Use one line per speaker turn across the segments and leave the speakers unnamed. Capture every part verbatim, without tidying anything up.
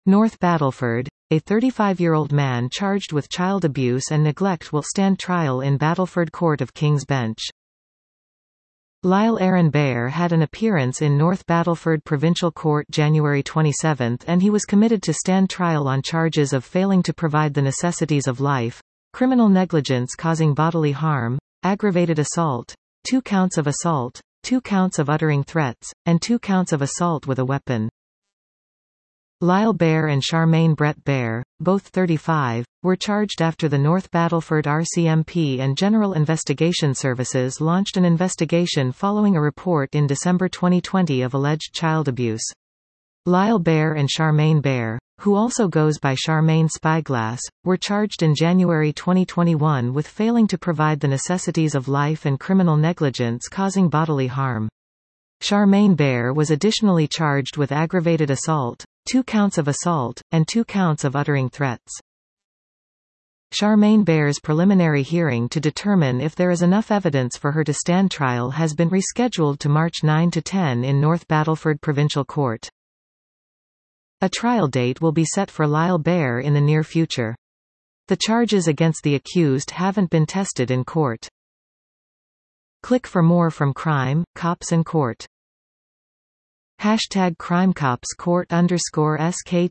North Battleford. A thirty-five-year-old man charged with child abuse and neglect will stand trial in Battleford Court of King's Bench. Lyle Aaron Bear had an appearance in North Battleford Provincial Court January twenty-seventh, and he was committed to stand trial on charges of failing to provide the necessities of life, criminal negligence causing bodily harm, aggravated assault, two counts of assault, two counts of uttering threats, and two counts of assault with a weapon. Lyle Bear and Charmaine Brett Bear, both thirty-five, were charged after the North Battleford R C M P and General Investigation Services launched an investigation following a report in December twenty twenty of alleged child abuse. Lyle Bear and Charmaine Bear, who also goes by Charmaine Spyglass, were charged in January twenty twenty-one with failing to provide the necessities of life and criminal negligence causing bodily harm. Charmaine Bear was additionally charged with aggravated assault, two counts of assault, and two counts of uttering threats. Charmaine Bear's preliminary hearing to determine if there is enough evidence for her to stand trial has been rescheduled to March ninth to tenth in North Battleford Provincial Court. A trial date will be set for Lyle Bear in the near future. The charges against the accused haven't been tested in court. Click for more from Crime, Cops and Court. Hashtag CrimeCops Court underscore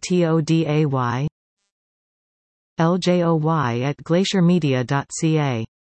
SKTODAY L J O Y at glacier media dot C A